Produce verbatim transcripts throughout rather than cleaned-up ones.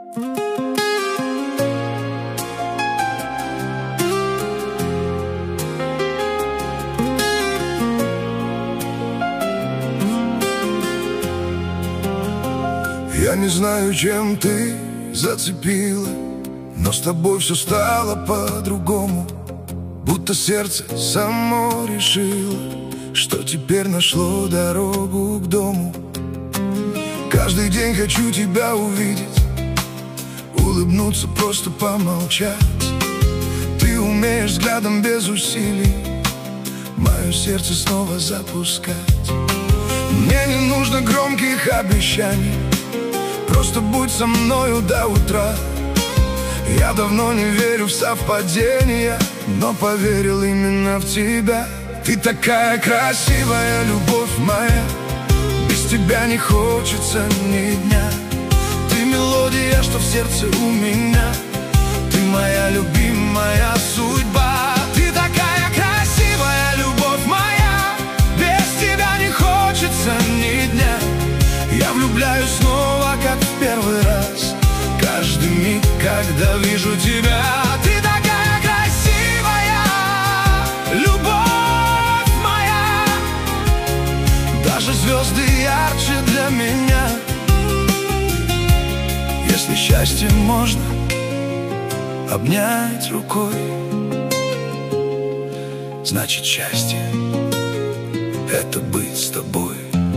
Я не знаю, чем ты зацепила, но с тобой все стало по-другому. Будто сердце само решило, что теперь нашло дорогу к дому. Каждый день хочу тебя увидеть, улыбнуться, просто помолчать. Ты умеешь взглядом без усилий мое сердце снова запускать. Мне не нужно громких обещаний, просто будь со мною до утра. Я давно не верю в совпадения, но поверил именно в тебя. Ты такая красивая, любовь моя, без тебя не хочется ни дня. Ты мелодия, что в сердце у меня, ты моя любимая судьба. Ты такая красивая, любовь моя, без тебя не хочется ни дня. Я влюбляюсь снова, как в первый раз, каждый миг, когда вижу тебя. Ты такая красивая, любовь моя, даже звезды ярче для меня. Если счастье можно обнять рукой, значит счастье — это быть с тобой.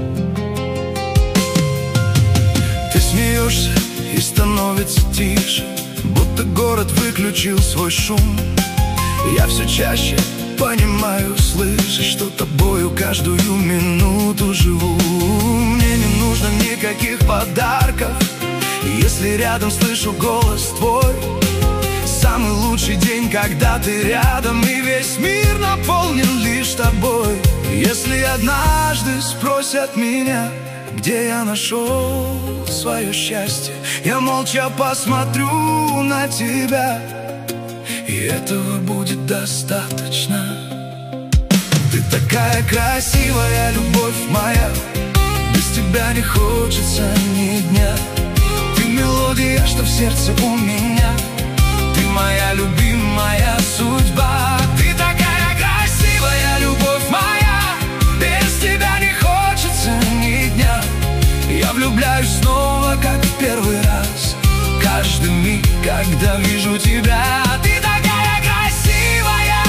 Ты смеешься и становится тише, будто город выключил свой шум. Я все чаще понимаю, слышишь, что тобою каждую минуту живу. Мне не нужно никаких подарков, если рядом слышу голос твой. Самый лучший день, когда ты рядом, и весь мир наполнен лишь тобой. Если однажды спросят меня, где я нашел свое счастье, я молча посмотрю на тебя, и этого будет достаточно. Ты такая красивая, любовь моя, без тебя не хочется ни дня. Ты мелодия, что в сердце у меня, ты моя любимая судьба. Ты такая красивая, любовь моя, без тебя не хочется ни дня. Я влюбляюсь снова, как в первый раз, каждый миг, когда вижу тебя. Ты такая красивая,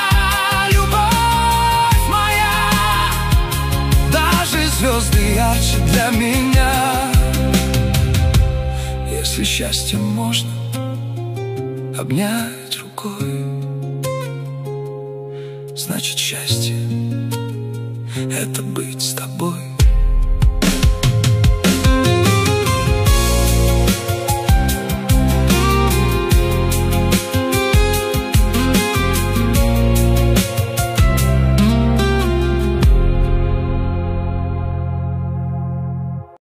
любовь моя, даже звезды ярче для меня. Если счастье можно обнять рукой, значит счастье — это быть с тобой.